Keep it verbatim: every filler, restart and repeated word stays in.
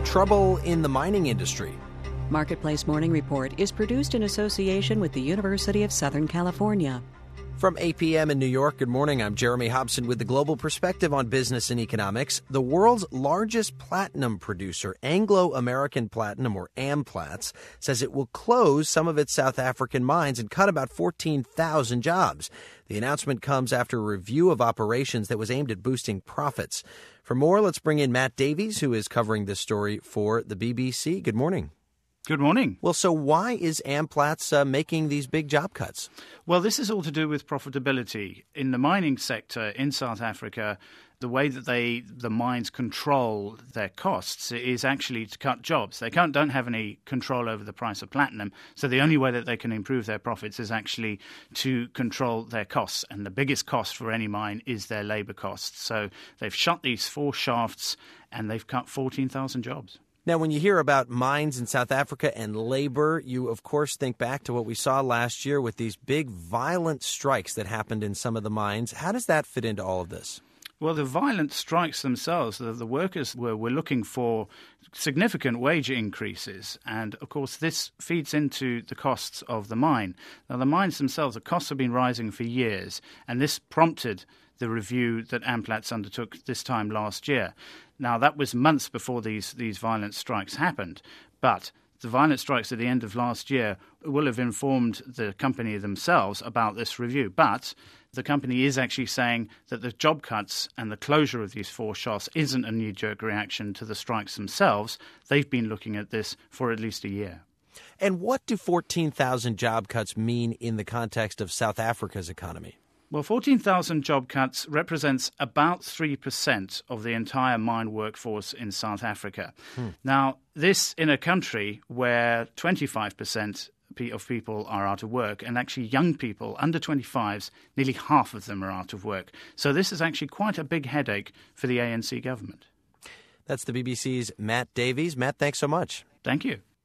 trouble in the mining industry. Marketplace Morning Report is produced in association with the University of Southern California. From eight p.m. in New York, good morning. I'm Jeremy Hobson with the Global Perspective on Business and Economics. The world's largest platinum producer, Anglo American Platinum, or Amplats, says it will close some of its South African mines and cut about fourteen thousand jobs. The announcement comes after a review of operations that was aimed at boosting profits. For more, let's bring in Matt Davies, who is covering this story for the B B C. Good morning. Good morning. Well, so why is Amplats uh, making these big job cuts? Well, this is all to do with profitability. In the mining sector in South Africa, the way that they the mines control their costs is actually to cut jobs. They can't, don't have any control over the price of platinum, so the only way that they can improve their profits is actually to control their costs. And the biggest cost for any mine is their labour costs. So they've shut these four shafts and they've cut fourteen thousand jobs. Now, when you hear about mines in South Africa and labor, you, of course, think back to what we saw last year with these big violent strikes that happened in some of the mines. How does that fit into all of this? Well, the violent strikes themselves, the, the workers were, were looking for significant wage increases. And, of course, this feeds into the costs of the mine. Now, the mines themselves, the costs have been rising for years, and this prompted the review that Amplats undertook this time last year. Now, that was months before these, these violent strikes happened, but the violent strikes at the end of last year will have informed the company themselves about this review. But the company is actually saying that the job cuts and the closure of these four shafts isn't a knee-jerk reaction to the strikes themselves. They've been looking at this for at least a year. And what do fourteen thousand job cuts mean in the context of South Africa's economy? Well, fourteen thousand job cuts represents about three percent of the entire mine workforce in South Africa. Hmm. Now, this in a country where twenty-five percent of people are out of work, and actually young people under twenty-fives, nearly half of them are out of work. So this is actually quite a big headache for the A N C government. That's the B B C's Matt Davies. Matt, thanks so much. Thank you.